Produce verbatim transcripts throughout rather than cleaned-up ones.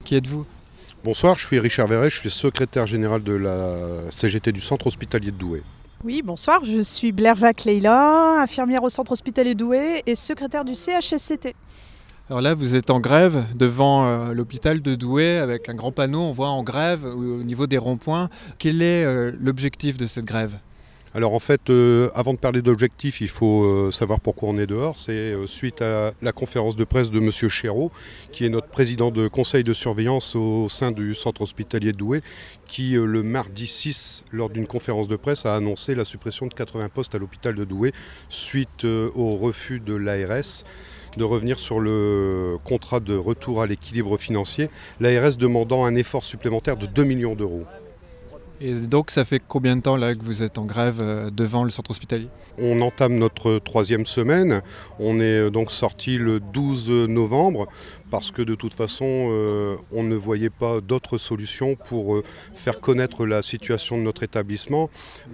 qui êtes-vous ? Bonsoir, je suis Richard Verret, je suis secrétaire général de la C G T du centre hospitalier de Douai. Oui, bonsoir, je suis Blair Vac-Leila, infirmière au centre hospitalier de Douai et secrétaire du C H S C T. Alors là, vous êtes en grève devant euh, l'hôpital de Douai avec un grand panneau, on voit en grève au niveau des ronds-points. Quel est euh, l'objectif de cette grève ? Alors en fait, euh, avant de parler d'objectifs, il faut euh, savoir pourquoi on est dehors. C'est euh, suite à la conférence de presse de Monsieur Chéreau, qui est notre président de conseil de surveillance au sein du centre hospitalier de Douai, qui euh, le mardi six, lors d'une conférence de presse, a annoncé la suppression de quatre-vingts postes à l'hôpital de Douai, suite euh, au refus de l'A R S de revenir sur le contrat de retour à l'équilibre financier, l'A R S demandant un effort supplémentaire de deux millions d'euros. Et donc ça fait combien de temps là que vous êtes en grève devant le centre hospitalier ? On entame notre troisième semaine. On est donc sorti le douze novembre parce que de toute façon, euh, on ne voyait pas d'autre solution pour euh, faire connaître la situation de notre établissement.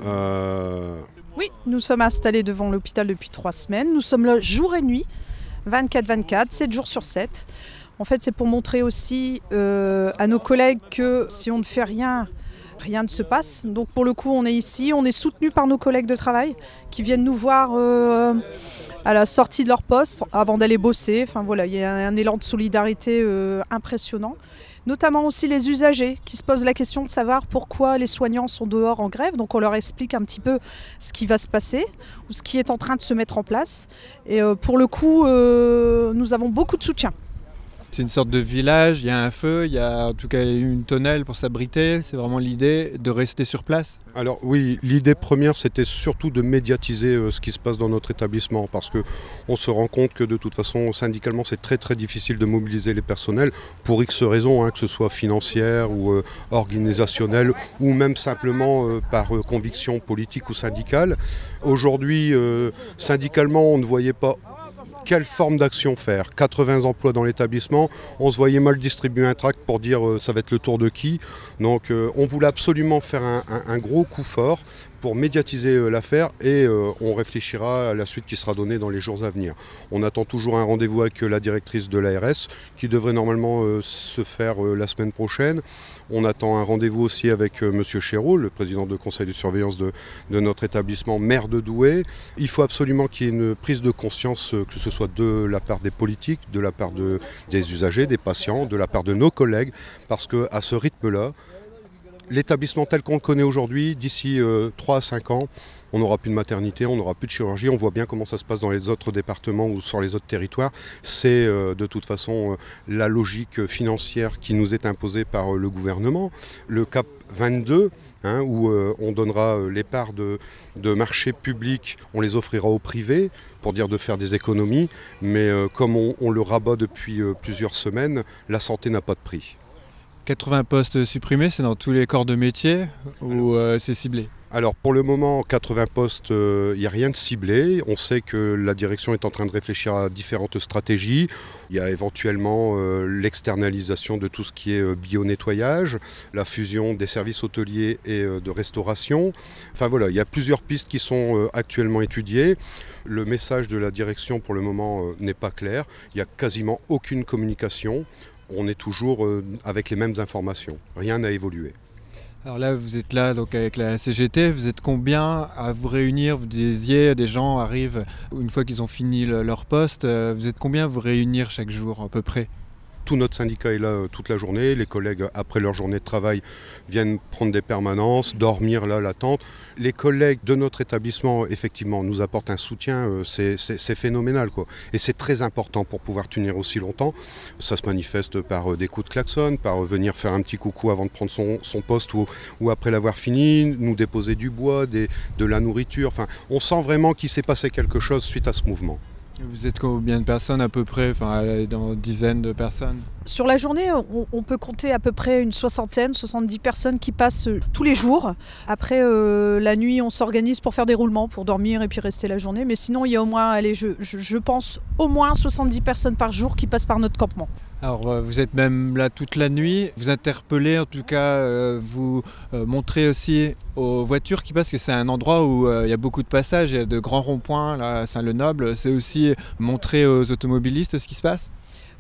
Euh... Oui, nous sommes installés devant l'hôpital depuis trois semaines. Nous sommes là jour et nuit, vingt-quatre vingt-quatre, sept jours sur sept. En fait, c'est pour montrer aussi euh, à nos collègues que si on ne fait rien, rien ne se passe. Donc pour le coup, on est ici, on est soutenu par nos collègues de travail qui viennent nous voir euh, à la sortie de leur poste avant d'aller bosser. Enfin voilà, il y a un, un élan de solidarité euh, impressionnant. Notamment aussi les usagers qui se posent la question de savoir pourquoi les soignants sont dehors en grève. Donc on leur explique un petit peu ce qui va se passer ou ce qui est en train de se mettre en place. Et euh, pour le coup, euh, nous avons beaucoup de soutien. C'est une sorte de village, il y a un feu, il y a en tout cas une tonnelle pour s'abriter. C'est vraiment l'idée de rester sur place ? Alors oui, l'idée première, c'était surtout de médiatiser euh, ce qui se passe dans notre établissement parce qu'on se rend compte que de toute façon, syndicalement, c'est très très difficile de mobiliser les personnels pour X raisons, hein, que ce soit financière ou euh, organisationnelle ou même simplement euh, par euh, conviction politique ou syndicale. Aujourd'hui, euh, syndicalement, on ne voyait pas quelle forme d'action faire. quatre-vingts emplois dans l'établissement, on se voyait mal distribuer un tract pour dire euh, ça va être le tour de qui. Donc euh, on voulait absolument faire un, un, un gros coup fort pour médiatiser euh, l'affaire et euh, on réfléchira à la suite qui sera donnée dans les jours à venir. On attend toujours un rendez-vous avec euh, la directrice de l'A R S qui devrait normalement euh, se faire euh, la semaine prochaine. On attend un rendez-vous aussi avec euh, Monsieur Chéreau, le président de conseil de surveillance de, de notre établissement, maire de Douai. Il faut absolument qu'il y ait une prise de conscience, euh, que ce soit de la part des politiques, de la part de, des usagers, des patients, de la part de nos collègues, parce qu'à ce rythme-là, l'établissement tel qu'on le connaît aujourd'hui, d'ici euh, trois à cinq ans, on n'aura plus de maternité, on n'aura plus de chirurgie. On voit bien comment ça se passe dans les autres départements ou sur les autres territoires. C'est euh, de toute façon euh, la logique financière qui nous est imposée par euh, le gouvernement. Le cap vingt-deux, hein, où euh, on donnera euh, les parts de, de marché public, on les offrira au privé pour dire de faire des économies. Mais euh, comme on, on le rabat depuis euh, plusieurs semaines, la santé n'a pas de prix. quatre-vingts postes supprimés, c'est dans tous les corps de métier ou euh, c'est ciblé ? Alors pour le moment, quatre-vingts postes, il euh, n'y a rien de ciblé. On sait que la direction est en train de réfléchir à différentes stratégies. Il y a éventuellement euh, l'externalisation de tout ce qui est euh, bio-nettoyage, la fusion des services hôteliers et euh, de restauration. Enfin voilà, il y a plusieurs pistes qui sont euh, actuellement étudiées. Le message de la direction pour le moment euh, n'est pas clair. Il n'y a quasiment aucune communication. On est toujours euh, avec les mêmes informations. Rien n'a évolué. Alors là, vous êtes là donc avec la C G T, vous êtes combien à vous réunir ? Vous disiez, des gens arrivent une fois qu'ils ont fini le, leur poste. Vous êtes combien à vous réunir chaque jour à peu près ? Tout notre syndicat est là euh, toute la journée. Les collègues, après leur journée de travail, viennent prendre des permanences, dormir là, l'attente. Les collègues de notre établissement, effectivement, nous apportent un soutien. Euh, c'est, c'est, c'est phénoménal, quoi. Et c'est très important pour pouvoir tenir aussi longtemps. Ça se manifeste par euh, des coups de klaxon, par euh, venir faire un petit coucou avant de prendre son, son poste ou, ou après l'avoir fini, nous déposer du bois, des, de la nourriture. Enfin, on sent vraiment qu'il s'est passé quelque chose suite à ce mouvement. Vous êtes combien de personnes à peu près, enfin dans dizaines de personnes ? Sur la journée, on, on peut compter à peu près une soixantaine, soixante-dix personnes qui passent tous les jours. Après, euh, la nuit, on s'organise pour faire des roulements, pour dormir et puis rester la journée. Mais sinon, il y a au moins, allez, je, je, je pense, au moins soixante-dix personnes par jour qui passent par notre campement. Alors vous êtes même là toute la nuit, vous interpellez en tout cas, euh, vous euh, montrez aussi aux voitures qui passent que c'est un endroit où euh, il y a beaucoup de passages, il y a de grands ronds-points là à Saint-Lenoble, c'est aussi montrer aux automobilistes ce qui se passe ?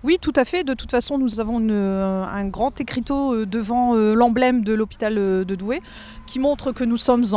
Oui, tout à fait. De toute façon, nous avons une, un grand écriteau devant l'emblème de l'hôpital de Douai qui montre que nous sommes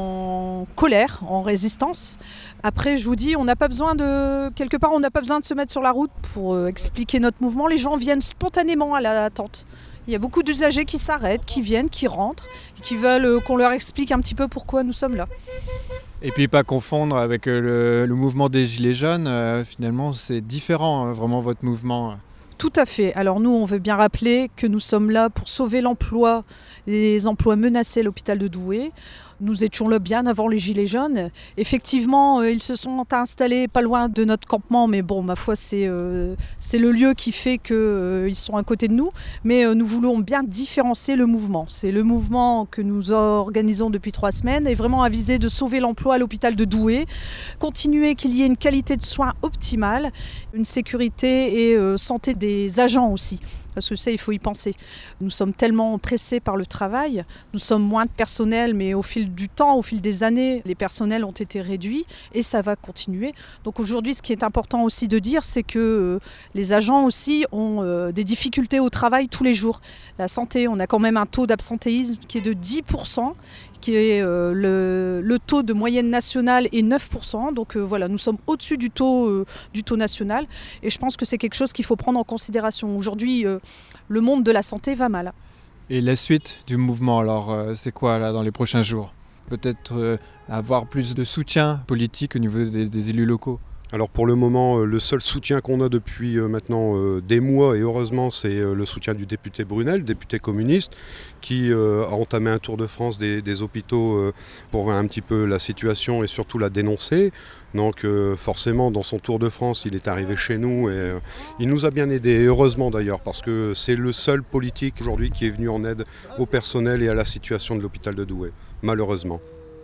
en colère, en résistance. Après, je vous dis, on n'a pas besoin de quelque part, on n'a pas besoin de se mettre sur la route pour expliquer notre mouvement. Les gens viennent spontanément à la tente. Il y a beaucoup d'usagers qui s'arrêtent, qui viennent, qui rentrent, qui veulent qu'on leur explique un petit peu pourquoi nous sommes là. Et puis pas confondre avec le, le mouvement des Gilets jaunes, euh, finalement c'est différent, hein, vraiment votre mouvement. Tout à fait. Alors nous, on veut bien rappeler que nous sommes là pour sauver l'emploi, les emplois menacés à l'hôpital de Douai. Nous étions là bien avant les Gilets jaunes. Effectivement, euh, ils se sont installés pas loin de notre campement, mais bon, ma foi, c'est, euh, c'est le lieu qui fait qu'ils euh, sont à côté de nous. Mais euh, nous voulons bien différencier le mouvement. C'est le mouvement que nous organisons depuis trois semaines et vraiment à viser de sauver l'emploi à l'hôpital de Douai, continuer qu'il y ait une qualité de soins optimale, une sécurité et euh, santé des agents aussi. Parce que ça, il faut y penser. Nous sommes tellement pressés par le travail, nous sommes moins de personnel, mais au fil du temps, au fil des années, les personnels ont été réduits et ça va continuer. Donc aujourd'hui, ce qui est important aussi de dire, c'est que euh, les agents aussi ont euh, des difficultés au travail tous les jours. La santé, on a quand même un taux d'absentéisme qui est de dix pour cent, qui est euh, le, le taux de moyenne nationale est neuf pour cent. Donc euh, voilà, nous sommes au-dessus du taux, euh, du taux national. Et je pense que c'est quelque chose qu'il faut prendre en considération. Aujourd'hui, euh, le monde de la santé va mal. Et la suite du mouvement, alors, euh, c'est quoi là dans les prochains jours ? Peut-être euh, avoir plus de soutien politique au niveau des, des élus locaux ? Alors pour le moment, le seul soutien qu'on a depuis maintenant des mois, et heureusement, c'est le soutien du député Brunel, député communiste, qui a entamé un tour de France des, des hôpitaux pour voir un petit peu la situation et surtout la dénoncer. Donc forcément, dans son tour de France, il est arrivé chez nous et il nous a bien aidés, heureusement d'ailleurs, parce que c'est le seul politique aujourd'hui qui est venu en aide au personnel et à la situation de l'hôpital de Douai, malheureusement.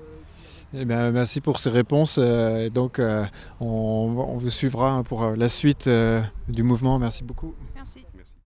Eh bien, merci pour ces réponses. Euh, donc, euh, on, on vous suivra pour la suite euh, du mouvement. Merci beaucoup.